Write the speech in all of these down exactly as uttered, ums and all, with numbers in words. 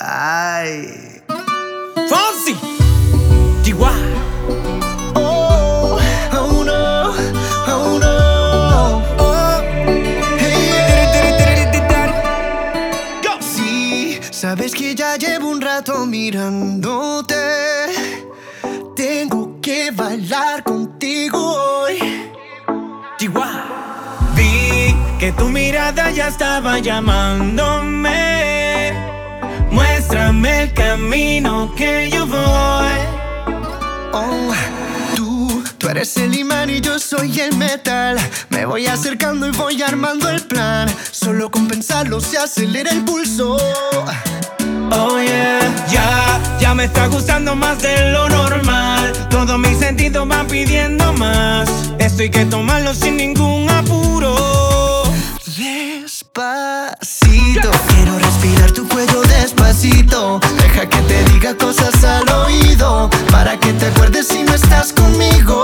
Ay. Fonsi, Chihuahua. Oh, oh no, oh no. Oh, hey, yeah. Sí, sabes que ya llevo un rato mirándote. Tengo que bailar contigo hoy. Chihuahua. Vi que tu mirada ya estaba llamándome. Muéstrame el camino que yo voy. Oh, tú, tú eres el imán y yo soy el metal. Me voy acercando y voy armando el plan. Solo con pensarlo se acelera el pulso. Oh yeah, ya, ya me está gustando más de lo normal. Todos mis sentidos van pidiendo más. Esto hay que tomarlo sin ningún apuro. Despacito, quiero respirar tu cuello despacito. Deja que te diga cosas al oído, para que te acuerdes si no estás conmigo.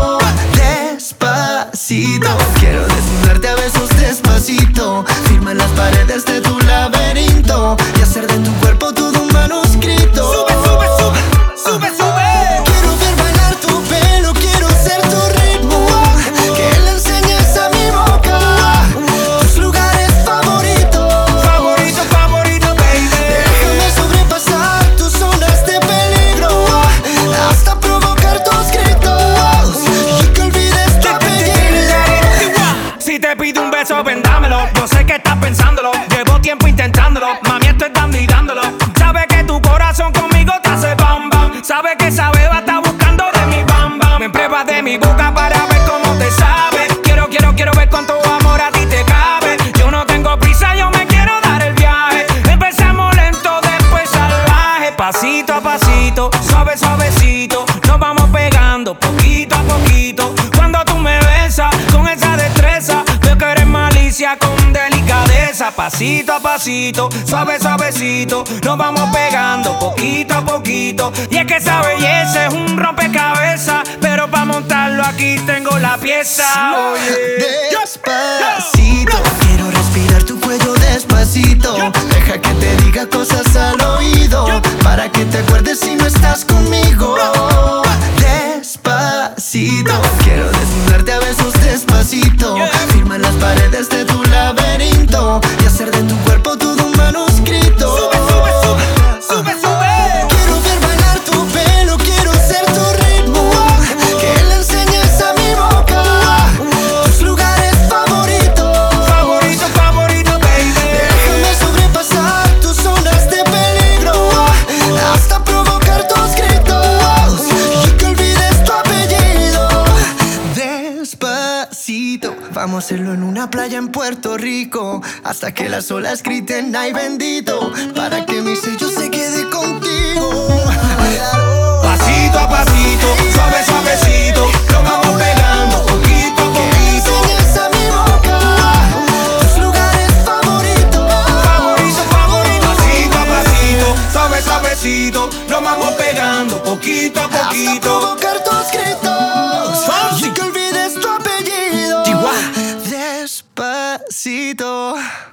Despacito, quiero desnudarte a besos despacito. Firma las paredes de tu laberinto y hacer de tu cuerpo todo un manuscrito. Sube, sube, sube, sube, sube. Quiero ver bailar tu pelo, quiero ser tu ritmo. Que le enseñes a mi boca tus lugares favoritos. Favorito, favorito, baby. Déjame sobrepasar tus zonas de peligro hasta provocar tus gritos y que olvides tu apellido. Si te pido un beso, ven dámelo. Yo sé que estás pensándolo. Llevo tiempo intentándolo. Mami, estoy dando y dándolo. Sabe que tu corazón conmigo te hace bam bam. Sabe que esa beba está buscando de mi bam bam. Me pruebas de mi boca para ver cómo te sabe. Quiero, quiero, quiero ver cuánto amor a ti te cabe. Yo no tengo prisa, yo me quiero dar el viaje. Empezamos lento, después salvaje. Pasito a pasito, suave, suavecito. Nos vamos pegando poquito a poquito. Cuando tú me besas con esa destreza, veo que eres malicia con delicadeza. Pasito a pasito, suave, suavecito. Nos vamos pegando poquito a poquito. Y es que esa belleza es un rompecabezas, pero para montarlo aquí tengo la pieza. Oye. Despacito, quiero respirar tu cuello despacito. Deja que te diga cosas al oído, para que te acuerdes si no estás conmigo. Despacito, quiero desnudarte a besos despacito. Firma las paredes de tu laberinto y hacer de tu cuerpo todo un manuscrito. Sube, sube, sube, sube, sube. Quiero ver bailar tu pelo, quiero ser tu ritmo. Que le enseñes a mi boca tus lugares favoritos. Favorito, favorito, baby. Déjame sobrepasar tus zonas de peligro hasta provocar tus gritos y que olvides tu apellido. Despacito, vamos a hacerlo en una playa en Puerto Rico, hasta que las olas griten ay bendito, para que mi sello se quede contigo. Pasito a pasito, suave, suavecito. Nos vamos pegando poquito a poquito. Enseñas a mi boca tus lugares favoritos. Favorito, favorito. Pasito a pasito, suave, suavecito. Nos vamos pegando poquito a Hasta poquito. provocar tus gritos Fonsi. y que olvides tu apellido. Chihuahua. Despacito.